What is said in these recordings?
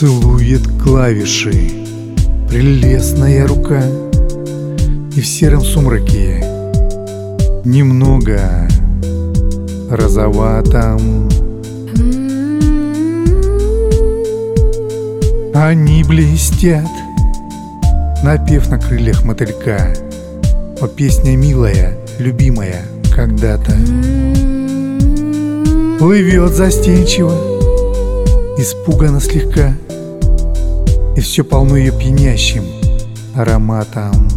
Целует клавиши прелестная рука, и в сером сумраке немного розоватом они блестят, напев на крыльях мотылька. О, песня милая, любимая когда-то плывет застенчиво, испуганно слегка, и все полно ее пьянящим ароматом.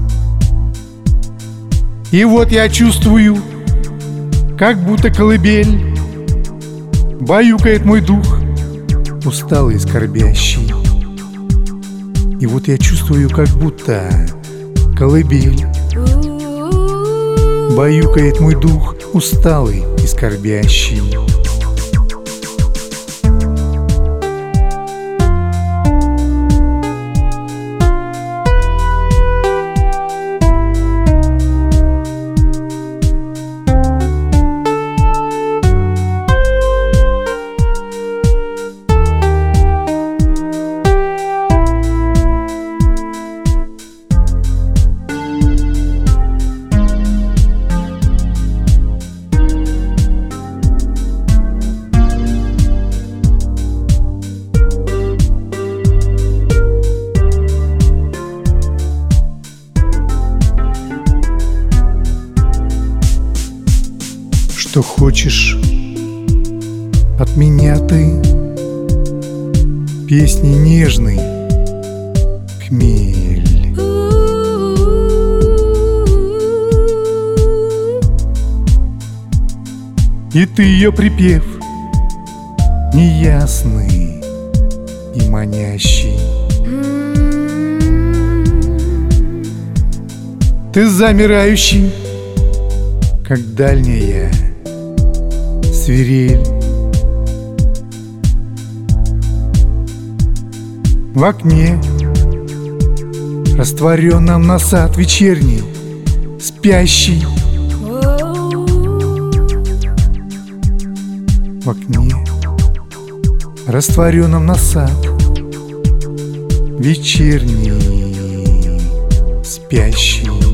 И вот я чувствую, как будто колыбель баюкает мой дух, усталый и скорбящий. И вот я чувствую, как будто колыбель баюкает мой дух, усталый и скорбящий. Что хочешь от меня ты, песни нежный хмель. И ты ее припев неясный и манящий. Ты замирающий, как дальняя свирель. В окне, растворенном на сад вечерний, спящий. В окне, растворенном на сад вечерний, спящий.